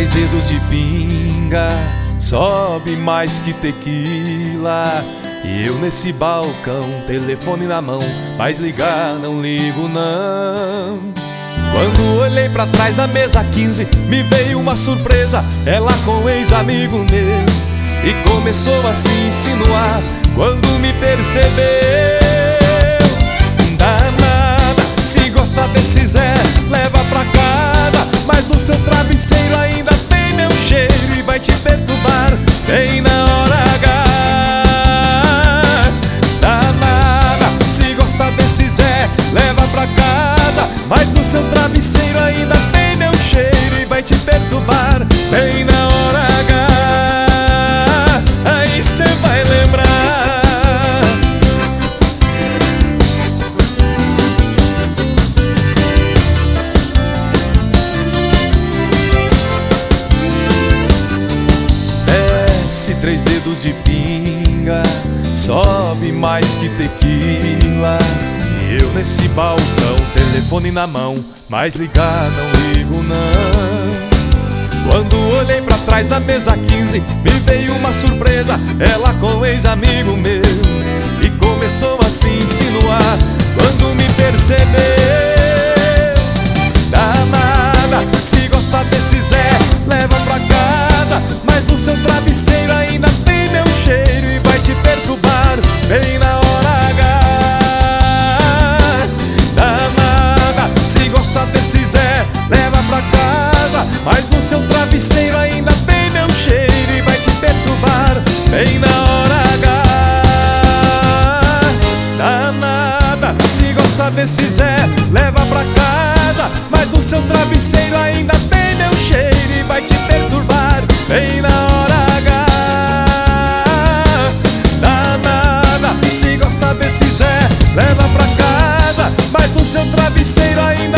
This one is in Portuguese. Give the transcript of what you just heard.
três dedos de pinga, sobe mais que tequila. E eu nesse balcão, telefone na mão, mas ligar não ligo não. Quando olhei pra trás da mesa 15, me veio uma surpresa, ela com um ex-amigo meu. E começou a se insinuar quando me percebeu. Danada, se gosta desse Zé, leva pra casa, mas no seu travesseiro ainda tem meu cheiro e vai te perturbar bem na hora H. Danada, se gosta desse Zé, leva pra casa, mas no seu travesseiro ainda tem meu cheiro e vai te perturbar bem na hora H. Aí cê vai lembrar. Desce três dedos de pinga, sobe mais que tequila. E eu nesse balcão, telefone na mão, mas ligar não ligo não. Quando olhei pra trás da mesa 15, me veio uma surpresa, ela com um ex-amigo meu. E começou a se insinuar quando me percebeu. Danada, se gosta desse Zé, leva pra casa, mas no seu travesseiro ainda tem meu cheiro e vai te perturbar bem na hora H. Danada, se gosta desse Zé, leva pra casa, mas no seu travesseiro ainda tem meu cheiro e vai te perturbar bem na hora H. Danada, se gosta desse Zé, leva pra casa, mas no seu travesseiro ainda tem meu cheiro e vai te perturbar bem na hora H. Danada, se gosta desse Zé, leva pra casa, mas no seu travesseiro ainda